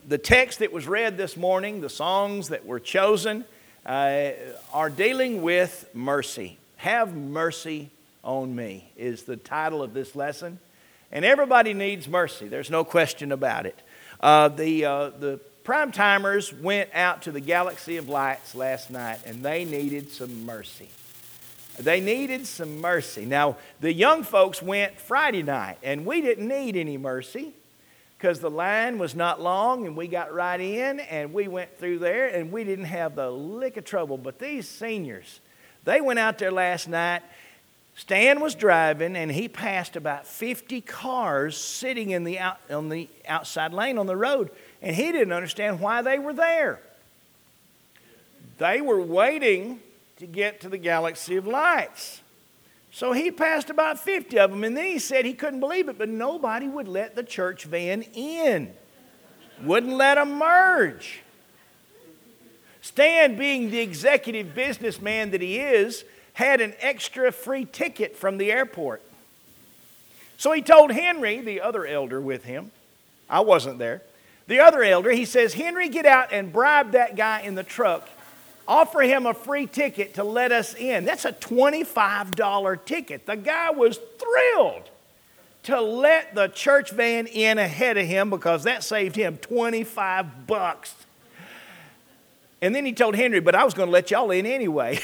The text that was read this morning, the songs that were chosen, are dealing with mercy. Have mercy on me is the title of this lesson. And everybody needs mercy. There's no question about it. The prime timers went out to the Galaxy of Lights last night, and they needed some mercy. They needed some mercy. Now, the young folks went Friday night, and we didn't need any mercy because the line was not long, and we got right in, and we went through there, and we didn't have the lick of trouble. But these seniors, they went out there last night. Stan was driving, and he passed about 50 cars sitting on the outside lane on the road, and he didn't understand why they were there. They were waiting to get to the Galaxy of Lights. So he passed about 50 of them, and then he said he couldn't believe it, but nobody would let the church van in. Wouldn't let them merge. Stan, being the executive businessman that he is, had an extra free ticket from the airport. So he told Henry, the other elder with him, I wasn't there, the other elder, he says, Henry, get out and bribe that guy in the truck. Offer him a free ticket to let us in. That's a $25 ticket. The guy was thrilled to let the church van in ahead of him because that saved him $25. And then he told Henry, but I was going to let y'all in anyway.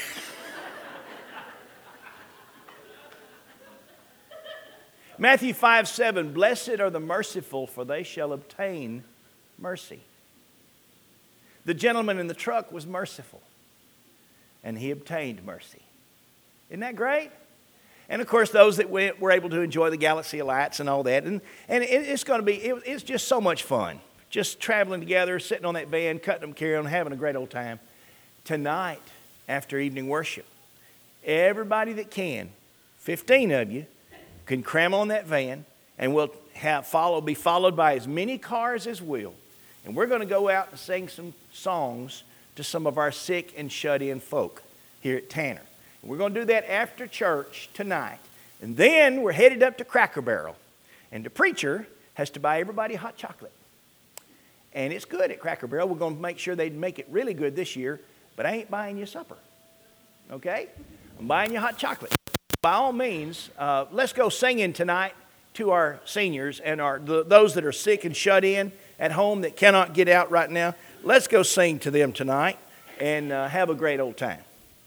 Matthew 5:7, blessed are the merciful, for they shall obtain mercy. The gentleman in the truck was merciful, and he obtained mercy. Isn't that great? And of course, those that were able to enjoy the Galaxy of Lights and all that, and it's going to be, it's just so much fun. Just traveling together, sitting on that van, cutting them carry on, having a great old time. Tonight, after evening worship, everybody that can, 15 of you, can cram on that van, and we'll be followed by as many cars as will. And we're going to go out and sing some songs to some of our sick and shut-in folk here at Tanner. And we're going to do that after church tonight. And then we're headed up to Cracker Barrel. And the preacher has to buy everybody hot chocolate. And it's good at Cracker Barrel. We're going to make sure they make it really good this year, but I ain't buying you supper. Okay? I'm buying you hot chocolate. By all means, let's go singing tonight to our seniors and those that are sick and shut in at home that cannot get out right now. Let's go sing to them tonight and have a great old time.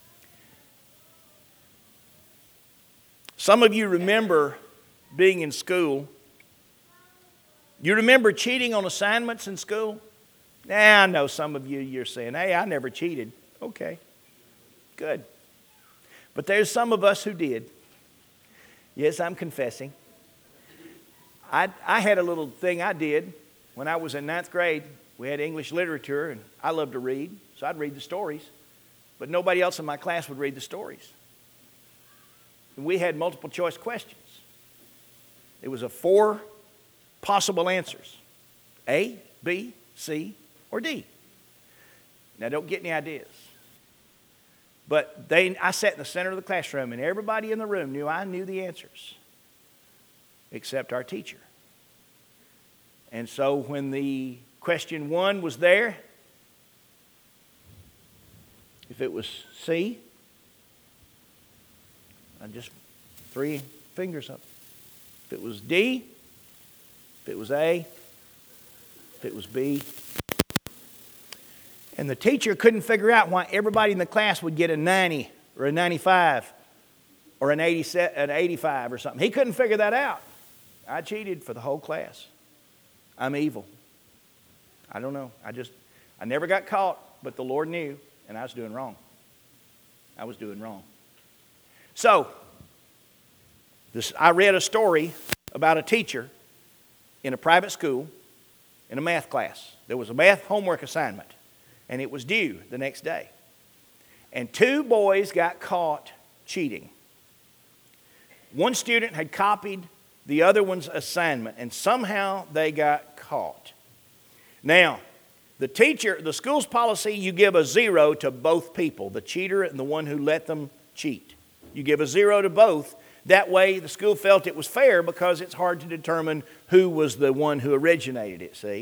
Some of you remember being in school. You remember cheating on assignments in school? I know some of you're saying, hey, I never cheated. Okay, good. But there's some of us who did. Yes, I'm confessing. I had a little thing I did when I was in 9th grade. We had English literature, and I loved to read, so I'd read the stories. But nobody else in my class would read the stories. And we had multiple choice questions. It was 4 possible answers. A, B, C, or D. Now, don't get any ideas. But I sat in the center of the classroom, and everybody in the room knew I knew the answers, except our teacher. And so when the question 1 was there, if it was C, I just 3 fingers up. If it was D, if it was A, if it was B. And the teacher couldn't figure out why everybody in the class would get a 90 or a 95 or an 85 or something. He couldn't figure that out. I cheated for the whole class. I'm evil. I don't know. I never got caught, but the Lord knew, and I was doing wrong. I was doing wrong. So, I read a story about a teacher in a private school in a math class. There was a math homework assignment, and it was due the next day. And 2 boys got caught cheating. One student had copied the other one's assignment, and somehow they got caught. Now, the school's policy, you give a 0 to both people, the cheater and the one who let them cheat. You give a 0 to both. That way, the school felt it was fair because it's hard to determine who was the one who originated it, see?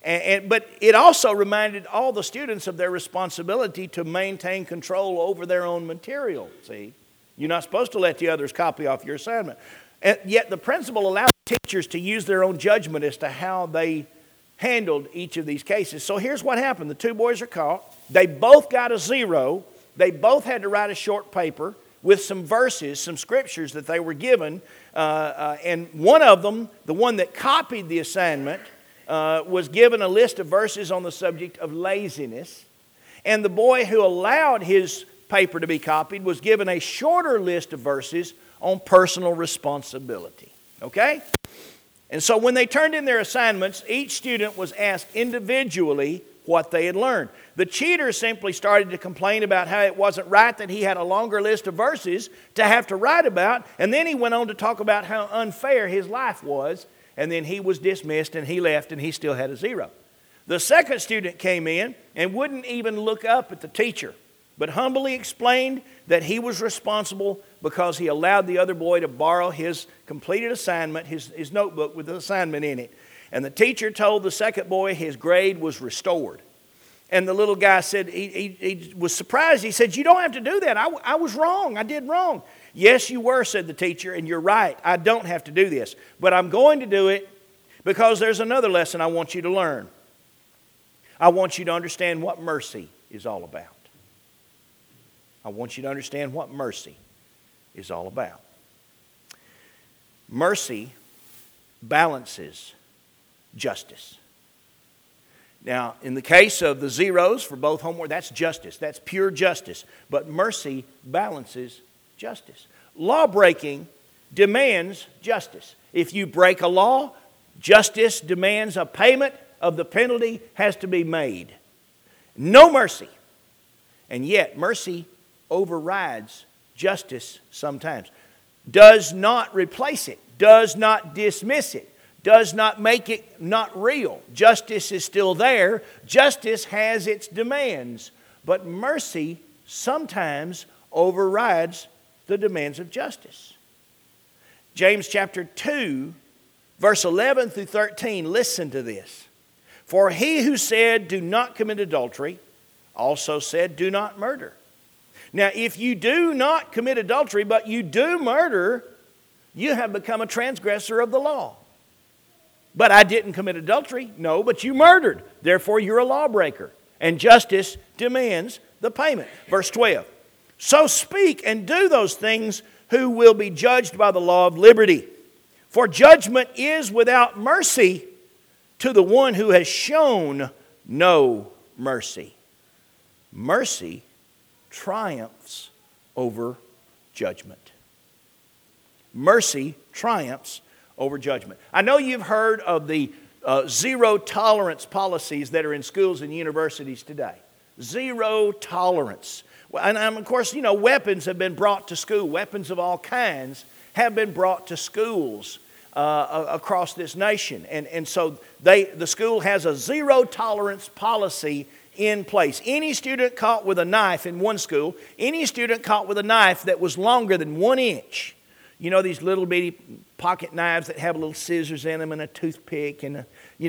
But it also reminded all the students of their responsibility to maintain control over their own material. See, you're not supposed to let the others copy off your assignment. And yet the principal allowed teachers to use their own judgment as to how they handled each of these cases. So here's what happened. The two boys are caught. They both got a 0. They both had to write a short paper with some verses, some scriptures that they were given. And one of them, the one that copied the assignment, was given a list of verses on the subject of laziness. And the boy who allowed his paper to be copied was given a shorter list of verses on personal responsibility. Okay? And so when they turned in their assignments, each student was asked individually what they had learned. The cheater simply started to complain about how it wasn't right that he had a longer list of verses to have to write about, and then he went on to talk about how unfair his life was, and then he was dismissed and he left and he still had a 0. The second student came in and wouldn't even look up at the teacher, but humbly explained that he was responsible because he allowed the other boy to borrow his completed assignment, his notebook with the assignment in it. And the teacher told the second boy his grade was restored. And the little guy said, he was surprised. He said, "You don't have to do that. I was wrong. I did wrong." "Yes, you were," said the teacher, "and you're right. I don't have to do this. But I'm going to do it because there's another lesson I want you to learn. I want you to understand what mercy is all about. I want you to understand what mercy is all about." Mercy balances justice. Now, in the case of the 0s for both homework, that's justice. That's pure justice. But mercy balances justice. Law breaking demands justice. If you break a law, justice demands a payment of the penalty has to be made. No mercy. And yet, mercy overrides justice sometimes. Does not replace it. Does not dismiss it. Does not make it not real. Justice is still there. Justice has its demands. But mercy sometimes overrides the demands of justice. James chapter 2, verse 11 through 13, listen to this. "For he who said, 'Do not commit adultery,' also said, 'Do not murder.' Now, if you do not commit adultery, but you do murder, you have become a transgressor of the law. But I didn't commit adultery. No, but you murdered. Therefore, you're a lawbreaker. And justice demands the payment." Verse 12. "So speak and do those things who will be judged by the law of liberty. For judgment is without mercy to the one who has shown no mercy." Mercy triumphs over judgment. Mercy triumphs over judgment. I know you've heard of the zero tolerance policies that are in schools and universities today. Zero tolerance. And of course, weapons have been brought to school. Weapons of all kinds have been brought to schools across this nation. And so the school has a zero tolerance policy in place. Any student caught with a knife in one school, any student caught with a knife that was longer than 1 inch, these little bitty pocket knives that have little scissors in them and a toothpick and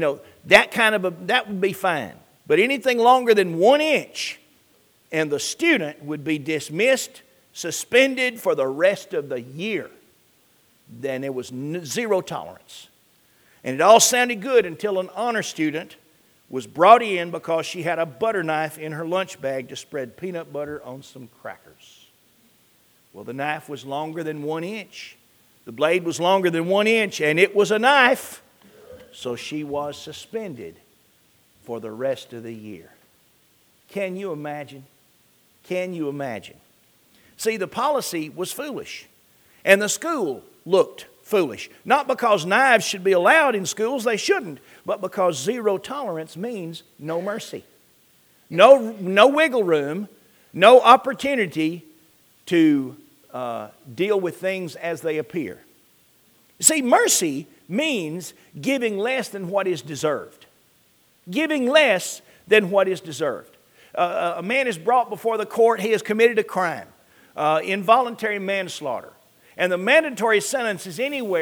that would be fine. But anything longer than 1 inch, and the student would be dismissed, suspended for the rest of the year. Then there was zero tolerance. And it all sounded good until an honor student was brought in because she had a butter knife in her lunch bag to spread peanut butter on some crackers. Well, the knife was longer than 1 inch. The blade was longer than 1 inch, and it was a knife. So she was suspended for the rest of the year. Can you imagine? Can you imagine? See, the policy was foolish, and the school looked foolish. Not because knives should be allowed in schools, they shouldn't, but because zero tolerance means no mercy. No wiggle room, no opportunity to deal with things as they appear. See, mercy means giving less than what is deserved. Giving less than what is deserved. A man is brought before the court, he has committed a crime, involuntary manslaughter. And the mandatory sentence is anywhere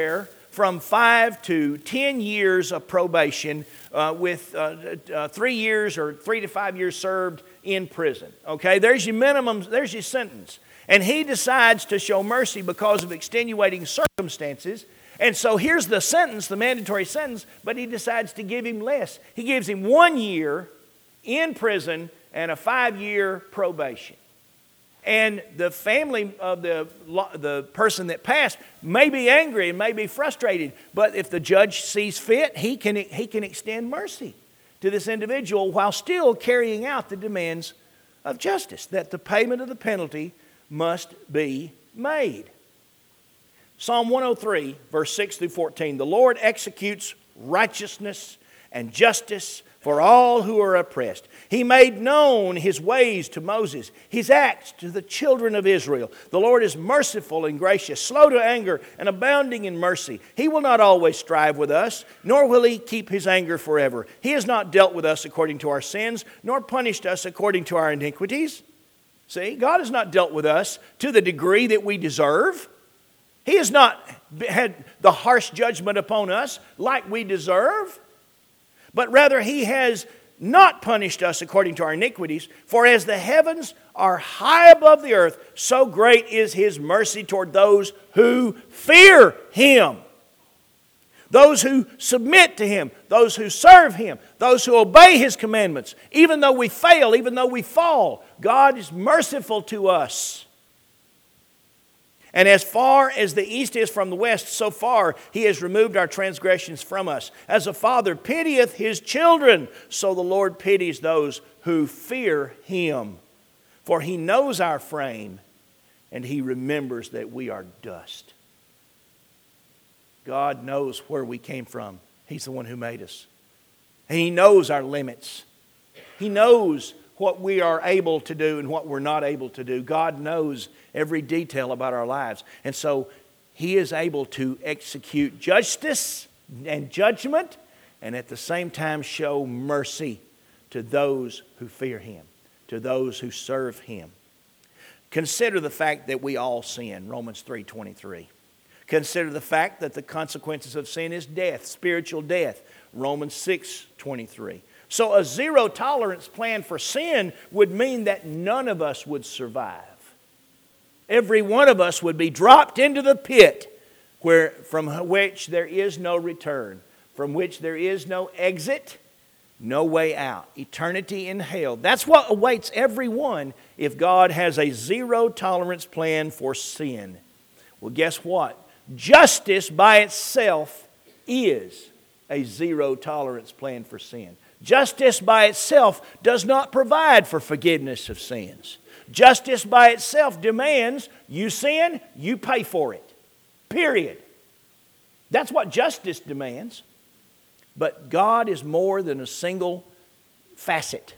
from 5 to 10 years of probation with 3 years or 3 to 5 years served in prison. Okay, there's your minimum, there's your sentence. And he decides to show mercy because of extenuating circumstances. And so here's the sentence, the mandatory sentence, but he decides to give him less. He gives him 1 year in prison and a 5-year probation. And the family of the person that passed may be angry and may be frustrated, but if the judge sees fit, he can extend mercy to this individual while still carrying out the demands of justice, that the payment of the penalty must be made. Psalm 103, verse 6 through 14. The Lord executes righteousness and justice for all who are oppressed. He made known His ways to Moses, His acts to the children of Israel. The Lord is merciful and gracious, slow to anger and abounding in mercy. He will not always strive with us, nor will He keep His anger forever. He has not dealt with us according to our sins, nor punished us according to our iniquities. See, God has not dealt with us to the degree that we deserve. He has not had the harsh judgment upon us like we deserve. But rather He has not punished us according to our iniquities. For as the heavens are high above the earth, so great is His mercy toward those who fear Him. Those who submit to Him, those who serve Him, those who obey His commandments. Even though we fail, even though we fall, God is merciful to us. And as far as the east is from the west, so far He has removed our transgressions from us. As a father pitieth his children, so the Lord pities those who fear Him. For He knows our frame, and He remembers that we are dust. God knows where we came from. He's the one who made us. And He knows our limits. He knows what we are able to do and what we're not able to do. God knows every detail about our lives. And so He is able to execute justice and judgment and at the same time show mercy to those who fear Him, to those who serve Him. Consider the fact that we all sin, Romans 3:23. Consider the fact that the consequences of sin is death, spiritual death, Romans 6:23. So a zero tolerance plan for sin would mean that none of us would survive. Every one of us would be dropped into the pit from which there is no return, from which there is no exit, no way out. Eternity in hell. That's what awaits everyone if God has a zero tolerance plan for sin. Well, guess what? Justice by itself is a zero tolerance plan for sin. Justice by itself does not provide for forgiveness of sins. Justice by itself demands you sin, you pay for it. Period. That's what justice demands. But God is more than a single facet.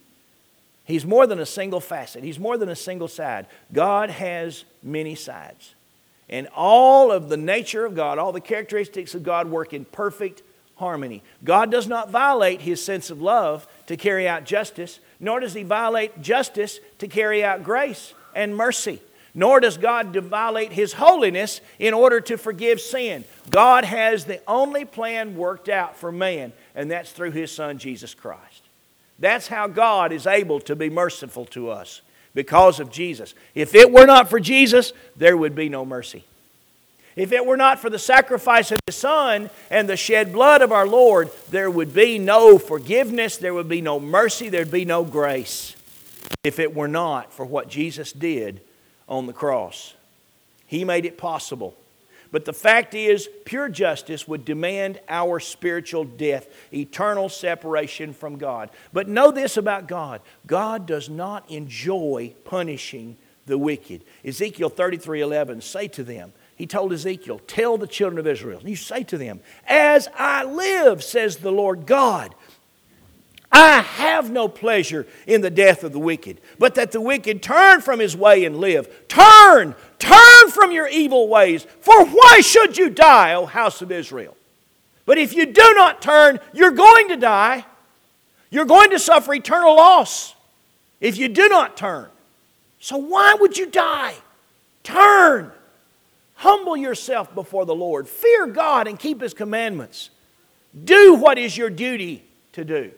He's more than a single facet. He's more than a single side. God has many sides. And all of the nature of God, all the characteristics of God work in perfect harmony. God does not violate His sense of love to carry out justice, nor does He violate justice to carry out grace and mercy. Nor does God violate His holiness in order to forgive sin. God has the only plan worked out for man, and that's through His Son, Jesus Christ. That's how God is able to be merciful to us, because of Jesus. If it were not for Jesus, there would be no mercy. If it were not for the sacrifice of His Son and the shed blood of our Lord, there would be no forgiveness, there would be no mercy, there would be no grace. If it were not for what Jesus did on the cross. He made it possible. But the fact is, pure justice would demand our spiritual death, eternal separation from God. But know this about God. God does not enjoy punishing the wicked. Ezekiel 33:11, say to them, He told Ezekiel, tell the children of Israel, you say to them, as I live, says the Lord God, I have no pleasure in the death of the wicked, but that the wicked turn from his way and live. Turn from your evil ways, for why should you die, O house of Israel? But if you do not turn, you're going to die. You're going to suffer eternal loss if you do not turn. So why would you die? Turn. Humble yourself before the Lord. Fear God and keep His commandments. Do what is your duty to do.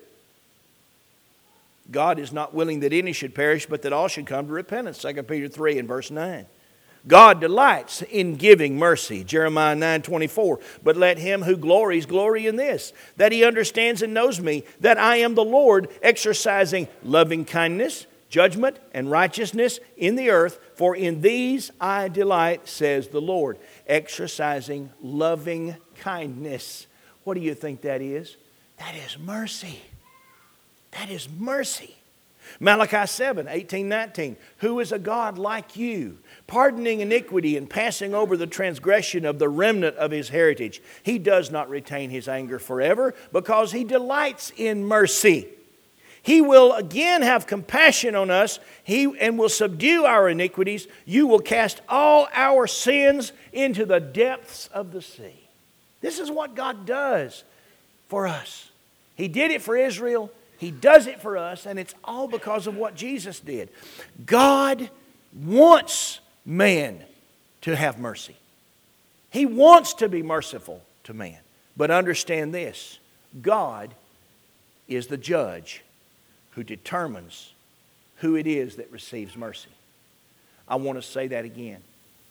God is not willing that any should perish, but that all should come to repentance. 2 Peter 3 and verse 9. God delights in giving mercy. Jeremiah 9:24. But let him who glories glory in this, that he understands and knows me, that I am the Lord, exercising loving kindness, judgment, and righteousness in the earth. For in these I delight, says the Lord. Exercising loving kindness. What do you think that is? That is mercy. That is mercy. Malachi 7, 18, 19. Who is a God like you, pardoning iniquity and passing over the transgression of the remnant of His heritage? He does not retain His anger forever, because He delights in mercy. He will again have compassion on us and will subdue our iniquities. You will cast all our sins into the depths of the sea. This is what God does for us. He did it for Israel. He does it for us, and it's all because of what Jesus did. God wants man to have mercy. He wants to be merciful to man. But understand this, God is the judge who determines who it is that receives mercy. I want to say that again.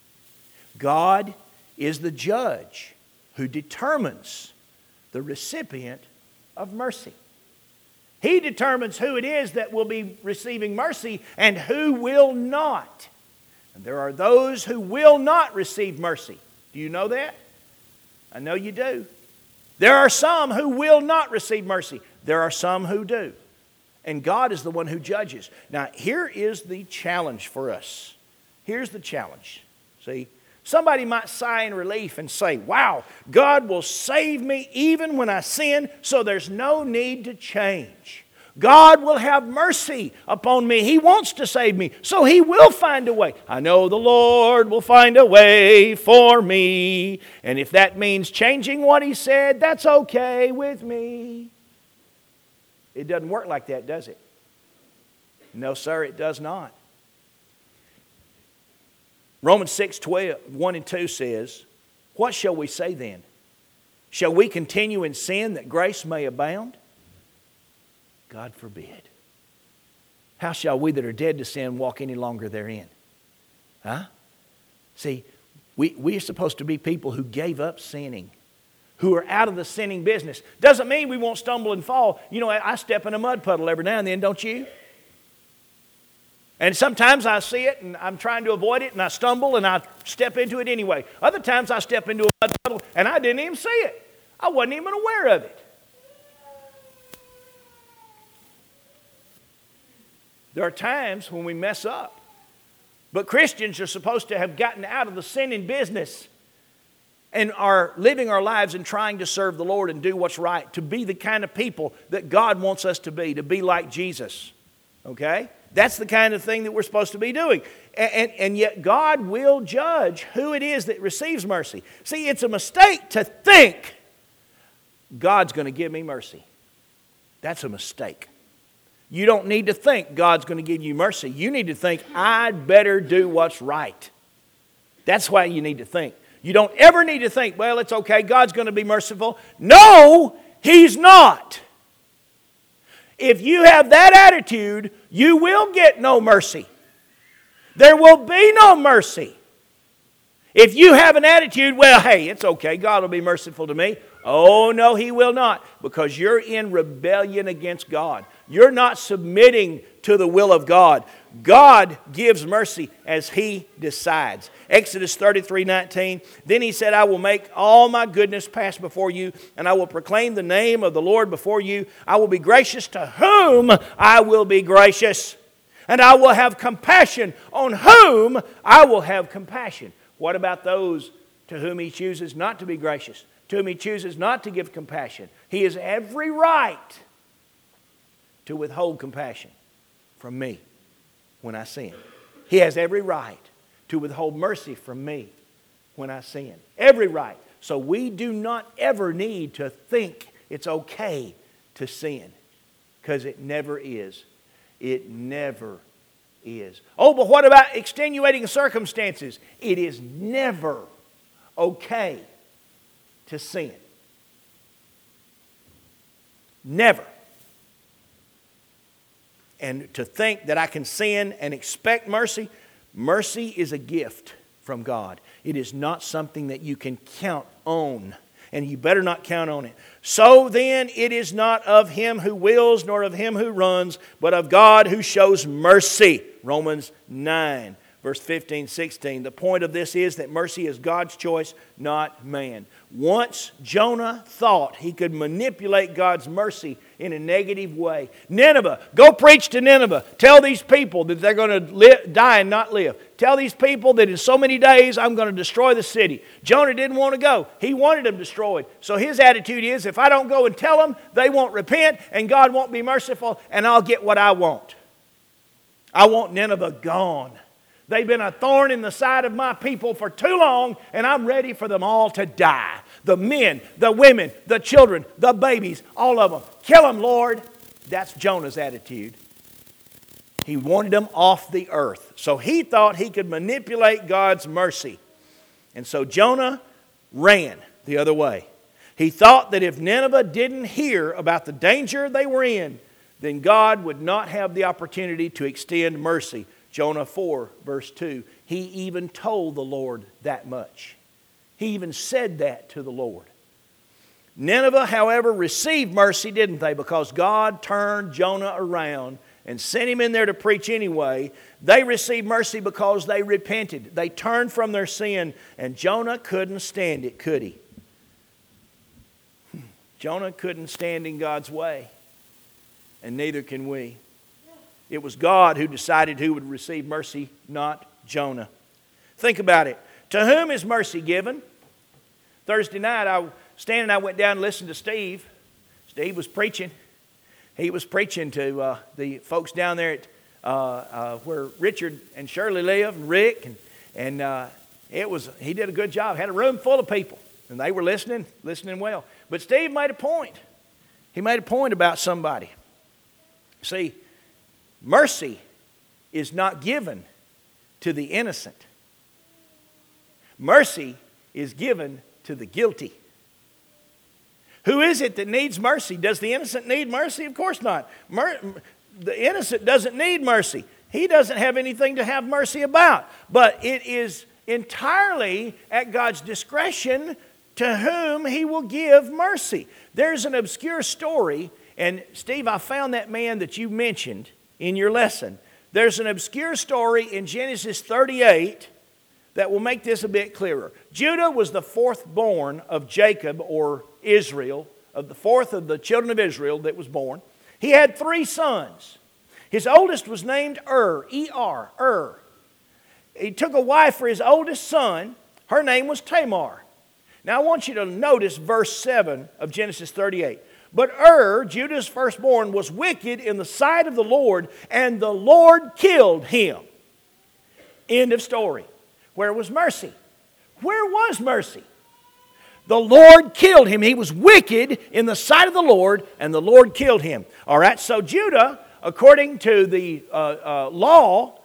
God is the judge who determines the recipient of mercy. He determines who it is that will be receiving mercy and who will not. And there are those who will not receive mercy. Do you know that? I know you do. There are some who will not receive mercy. There are some who do. And God is the one who judges. Now, here is the challenge for us. Here's the challenge. See, somebody might sigh in relief and say, wow, God will save me even when I sin, so there's no need to change. God will have mercy upon me. He wants to save me, so He will find a way. I know the Lord will find a way for me. And if that means changing what He said, that's okay with me. It doesn't work like that, does it? No, sir, it does not. Romans 6:12, 1 and 2 says, what shall we say then? Shall we continue in sin that grace may abound? God forbid. How shall we that are dead to sin walk any longer therein? Huh? See, we are supposed to be people who gave up sinning, who are out of the sinning business. Doesn't mean we won't stumble and fall. You know, I step in a mud puddle every now and then, don't you? And sometimes I see it and I'm trying to avoid it and I stumble and I step into it anyway. Other times I step into a mud puddle and I didn't even see it. I wasn't even aware of it. There are times when we mess up. But Christians are supposed to have gotten out of the sinning business and are living our lives and trying to serve the Lord and do what's right, to be the kind of people that God wants us to be like Jesus. Okay? That's the kind of thing that we're supposed to be doing. And yet God will judge who it is that receives mercy. See, it's a mistake to think God's going to give me mercy. That's a mistake. You don't need to think God's going to give you mercy. You need to think, I'd better do what's right. That's why you need to think. You don't ever need to think, well, it's okay, God's going to be merciful. No, He's not. If you have that attitude, you will get no mercy. There will be no mercy. If you have an attitude, well, hey, it's okay, God will be merciful to me. Oh, no, He will not, because you're in rebellion against God. You're not submitting to the will of God. God gives mercy as He decides. Exodus 33:19, then He said, I will make all my goodness pass before you, and I will proclaim the name of the Lord before you. I will be gracious to whom I will be gracious, and I will have compassion on whom I will have compassion. What about those to whom He chooses not to be gracious, to whom He chooses not to give compassion? He has every right to withhold compassion from me when I sin. He has every right to withhold mercy from me when I sin. Every right. So we do not ever need to think it's okay to sin, because it never is. It never is. Oh, but what about extenuating circumstances? It is never okay to sin. Never. And to think that I can sin and expect mercy, mercy is a gift from God. It is not something that you can count on. And you better not count on it. So then it is not of him who wills nor of him who runs, but of God who shows mercy. Romans 9, verse 15, 16. The point of this is that mercy is God's choice, not man. Once Jonah thought he could manipulate God's mercy in a negative way. Nineveh, go preach to Nineveh. Tell these people that they're going to die and not live. Tell these people that in so many days I'm going to destroy the city. Jonah didn't want to go. He wanted them destroyed. So his attitude is, if I don't go and tell them, they won't repent and God won't be merciful and I'll get what I want. I want Nineveh gone. They've been a thorn in the side of my people for too long, and I'm ready for them all to die. The men, the women, the children, the babies, all of them. Kill them, Lord. That's Jonah's attitude. He wanted them off the earth. So he thought he could manipulate God's mercy. And so Jonah ran the other way. He thought that if Nineveh didn't hear about the danger they were in, then God would not have the opportunity to extend mercy. Jonah 4, verse 2. He even told the Lord that much. He even said that to the Lord. Nineveh, however, received mercy, didn't they? Because God turned Jonah around and sent him in there to preach anyway. They received mercy because they repented. They turned from their sin, and Jonah couldn't stand it, could he? Jonah couldn't stand in God's way, and neither can we. It was God who decided who would receive mercy, not Jonah. Think about it. To whom is mercy given? Thursday night, I went down and listened to Steve. Steve was preaching. He was preaching to the folks down there at where Richard and Shirley live, and Rick, and he did a good job. Had a room full of people, and they were listening well. But Steve made a point. He made a point about somebody. See, mercy is not given to the innocent. Mercy is given to the guilty. Who is it that needs mercy? Does the innocent need mercy? Of course not. The innocent doesn't need mercy. He doesn't have anything to have mercy about. But it is entirely at God's discretion to whom He will give mercy. There's an obscure story, and Steve, I found that man that you mentioned in your lesson. There's an obscure story in Genesis 38 that will make this a bit clearer. Judah was the fourth born of Jacob, or Israel, of the fourth of the children of Israel that was born. He had 3 sons. His oldest was named E-R, Ur. He took a wife for his oldest son. Her name was Tamar. Now I want you to notice verse 7 of Genesis 38. But Judah's firstborn, was wicked in the sight of the Lord, and the Lord killed him. End of story. Where was mercy? Where was mercy? The Lord killed him. He was wicked in the sight of the Lord, and the Lord killed him. All right, so Judah, according to the law,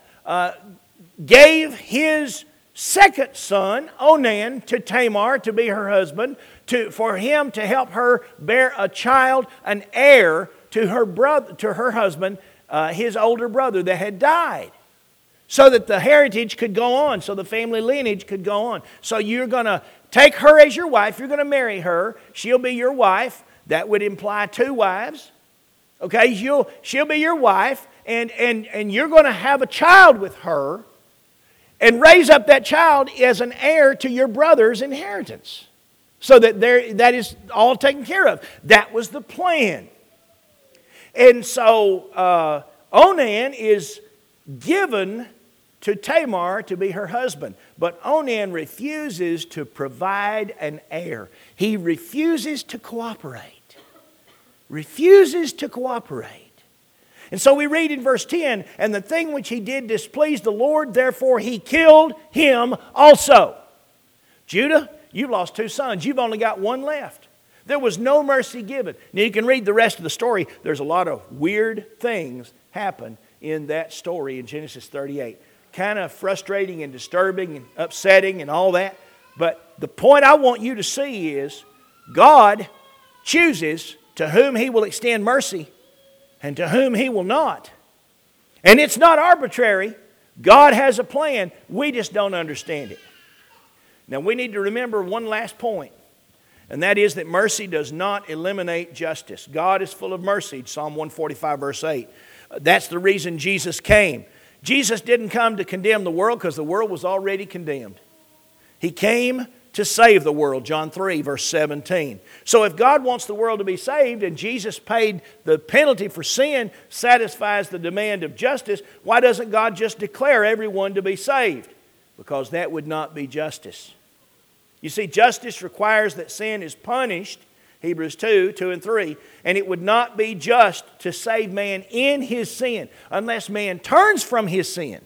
gave his second son, Onan, to Tamar to be her husband, for him to help her bear a child, an heir to her husband, his older brother that had died, so that the heritage could go on, so the family lineage could go on. So you're going to take her as your wife. You're going to marry her. She'll be your wife. That would imply 2 wives. Okay, she'll be your wife, and you're going to have a child with her, and raise up that child as an heir to your brother's inheritance, so that that is all taken care of. That was the plan. And so Onan is given to Tamar to be her husband. But Onan refuses to provide an heir. He refuses to cooperate. Refuses to cooperate. And so we read in verse 10, and the thing which he did displeased the Lord, therefore he killed him also. Judah, you've lost 2 sons. You've only got 1 left. There was no mercy given. Now you can read the rest of the story. There's a lot of weird things happen in that story in Genesis 38. Kind of frustrating and disturbing and upsetting and all that. But the point I want you to see is God chooses to whom He will extend mercy and to whom He will not. And it's not arbitrary. God has a plan. We just don't understand it. Now we need to remember one last point, and that is that mercy does not eliminate justice. God is full of mercy, Psalm 145 verse 8. That's the reason Jesus came. Jesus didn't come to condemn the world because the world was already condemned. He came to save the world, John 3 verse 17. So if God wants the world to be saved and Jesus paid the penalty for sin, satisfies the demand of justice, why doesn't God just declare everyone to be saved? Because that would not be justice. You see, justice requires that sin is punished, Hebrews 2 and 3, and it would not be just to save man in his sin unless man turns from his sin.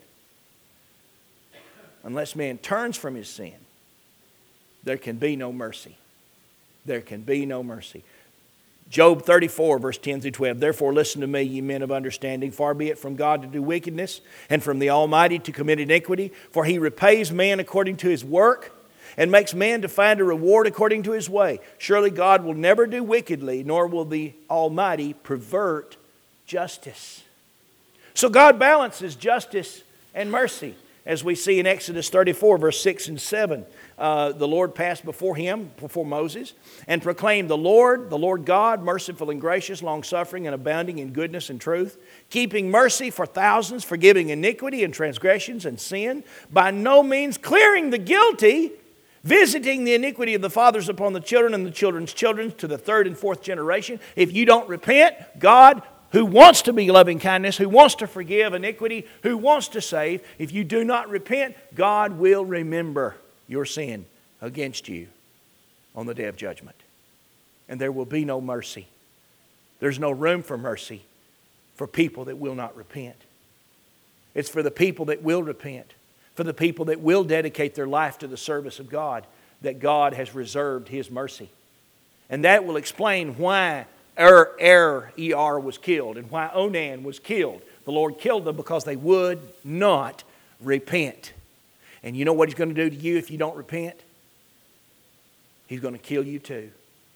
Unless man turns from his sin, there can be no mercy. There can be no mercy. Job 34, verse 10 through 12. Therefore listen to me, ye men of understanding. Far be it from God to do wickedness, and from the Almighty to commit iniquity. For He repays man according to his work, and makes man to find a reward according to his way. Surely God will never do wickedly, nor will the Almighty pervert justice. So God balances justice and mercy. As we see in Exodus 34, verse 6 and 7, the Lord passed before Moses, and proclaimed, the Lord God, merciful and gracious, long-suffering and abounding in goodness and truth, keeping mercy for thousands, forgiving iniquity and transgressions and sin, by no means clearing the guilty, visiting the iniquity of the fathers upon the children and the children's children to the third and fourth generation. If you don't repent, God, who wants to be loving kindness, who wants to forgive iniquity, who wants to save, if you do not repent, God will remember your sin against you on the day of judgment. And there will be no mercy. There's no room for mercy for people that will not repent. It's for the people that will repent, for the people that will dedicate their life to the service of God, that God has reserved His mercy. And that will explain why Er was killed and why Onan was killed. The Lord killed them because they would not repent. And you know what He's going to do to you if you don't repent? He's going to kill you too.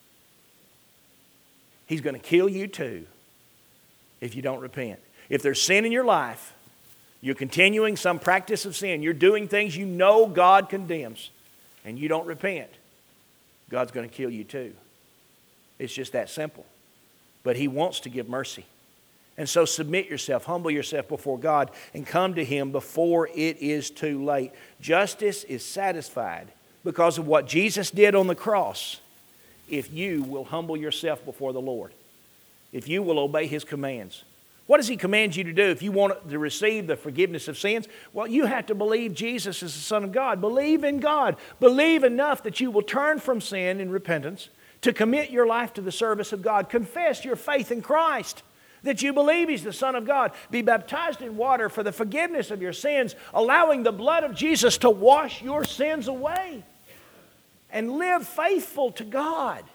He's going to kill you too if you don't repent. If there's sin in your life, you're continuing some practice of sin, you're doing things you know God condemns, and you don't repent, God's going to kill you too. It's just that simple. But He wants to give mercy. And so submit yourself, humble yourself before God, and come to Him before it is too late. Justice is satisfied because of what Jesus did on the cross if you will humble yourself before the Lord, if you will obey His commands. What does He command you to do if you want to receive the forgiveness of sins? Well, you have to believe Jesus is the Son of God. Believe in God. Believe enough that you will turn from sin in repentance to commit your life to the service of God. Confess your faith in Christ, that you believe He's the Son of God. Be baptized in water for the forgiveness of your sins, allowing the blood of Jesus to wash your sins away. And live faithful to God.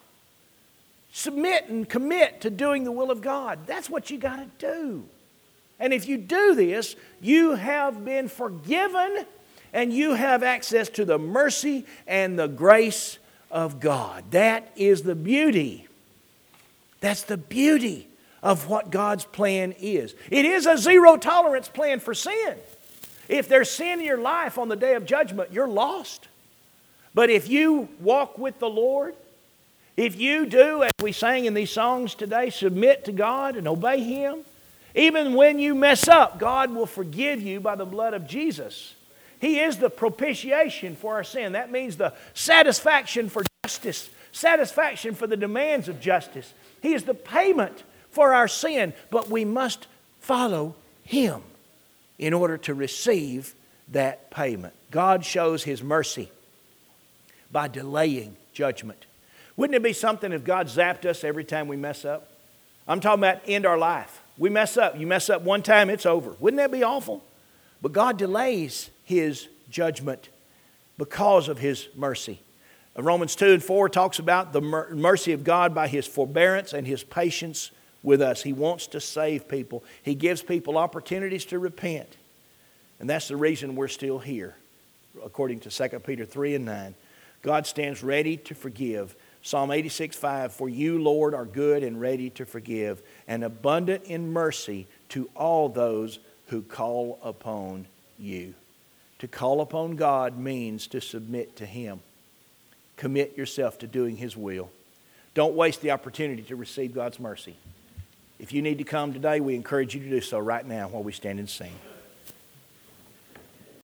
Submit and commit to doing the will of God. That's what you got to do. And if you do this, you have been forgiven and you have access to the mercy and the grace of God. That is the beauty. That's the beauty of what God's plan is. It is a zero tolerance plan for sin. If there's sin in your life on the day of judgment, you're lost. But if you walk with the Lord, if you do, as we sang in these songs today, submit to God and obey Him, even when you mess up, God will forgive you by the blood of Jesus. He is the propitiation for our sin. That means the satisfaction for justice, satisfaction for the demands of justice. He is the payment for our sin, but we must follow Him in order to receive that payment. God shows His mercy by delaying judgment. Wouldn't it be something if God zapped us every time we mess up? I'm talking about end our life. We mess up. You mess up one time, it's over. Wouldn't that be awful? But God delays His judgment because of His mercy. Romans 2 and 4 talks about the mercy of God by His forbearance and His patience with us. He wants to save people. He gives people opportunities to repent. And that's the reason we're still here, according to 2 Peter 3 and 9. God stands ready to forgive. Psalm 86:5, for you, Lord, are good and ready to forgive, and abundant in mercy to all those who call upon you. To call upon God means to submit to Him. Commit yourself to doing His will. Don't waste the opportunity to receive God's mercy. If you need to come today, we encourage you to do so right now while we stand and sing.